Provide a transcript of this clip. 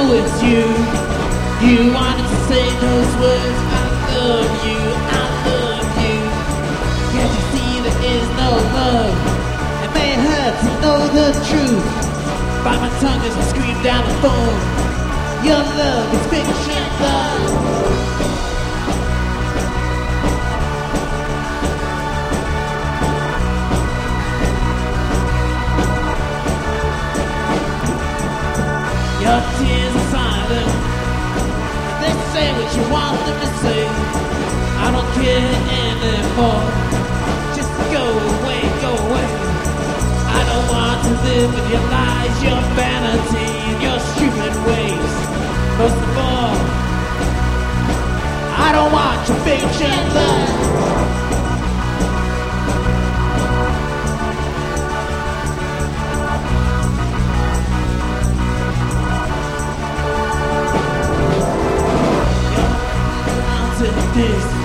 know it's you. You wanted to say those words, I love you, I love you. Can't you see there is no love? It may hurt to know the truth. Bite my tongue as I scream down the phone. Your love is fiction love. Your tears are silent. They say what you want them to say. I don't care anymore. Just go away, go away. I don't want to live with your lies, your vanity, and your stupid ways. Most of all, I don't want your fiction love. This